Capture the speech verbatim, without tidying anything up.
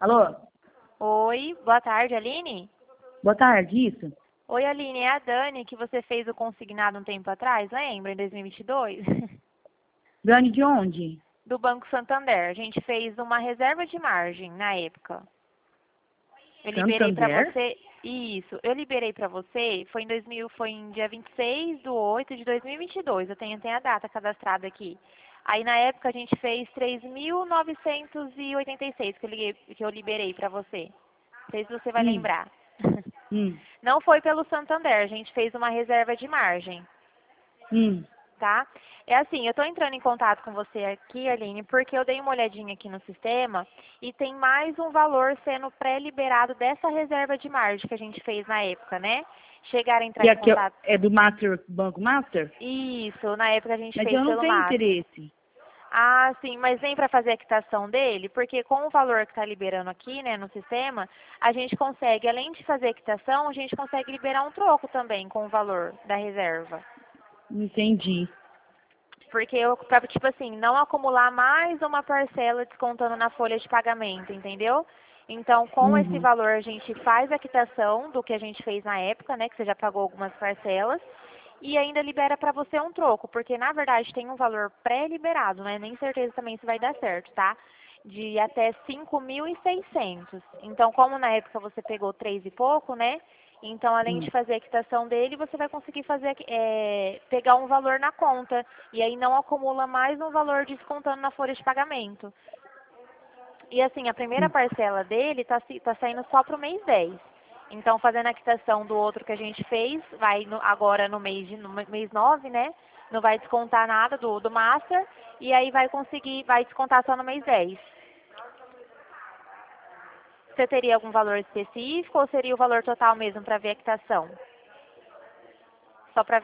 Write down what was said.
Alô? Oi, boa tarde, Aline? Boa tarde, isso? Oi, Aline, é a Dani que você fez o consignado um tempo atrás, lembra? Em dois mil e vinte e dois? Dani de onde? Do Banco Santander. A gente fez uma reserva de margem na época. Eu liberei pra Santander? você. Isso, eu liberei pra você, foi em dois mil, foi em dia vinte e seis de oito de dois mil e vinte e dois. Eu tenho, tenho a data cadastrada aqui. Aí na época a gente fez três mil novecentos e oitenta e seis que eu, liguei, que eu liberei pra você. Não sei se você vai Hum, lembrar. hum, Não foi pelo Santander, a gente fez uma reserva de margem, hum. tá? É assim, eu estou entrando em contato com você aqui, Aline, porque eu dei uma olhadinha aqui no sistema e tem mais um valor sendo pré-liberado dessa reserva de margem que a gente fez na época, né? Chegaram a entrar E em aqui é contato. é do Master, Banco Master? Isso, na época a gente Mas fez eu não pelo tenho Master. interesse. Ah, sim, mas nem para fazer a quitação dele, porque com o valor que está liberando aqui, né, no sistema, a gente consegue, além de fazer a quitação, a gente consegue liberar um troco também com o valor da reserva. Entendi. Porque eu, pra, tipo assim, não acumular mais uma parcela descontando na folha de pagamento, entendeu? Então, com esse Uhum. valor, a gente faz a quitação do que a gente fez na época, né, que você já pagou algumas parcelas, e ainda libera para você um troco, porque na verdade tem um valor pré-liberado, né? Nem certeza também se vai dar certo, tá? De até cinco mil e seiscentos. Então, como na época você pegou três e pouco, né? Então, além Hum. de fazer a quitação dele, você vai conseguir fazer, é, pegar um valor na conta. E aí não acumula mais um valor descontando na folha de pagamento. E assim, a primeira Hum. parcela dele está tá saindo só para o mês dez. Então, fazendo a quitação do outro que a gente fez, vai no, agora no mês, de, no mês nove, né? Não vai descontar nada do, do Master. E aí vai conseguir, vai descontar só no mês dez. Você teria algum valor específico ou seria o valor total mesmo para ver a quitação? Só para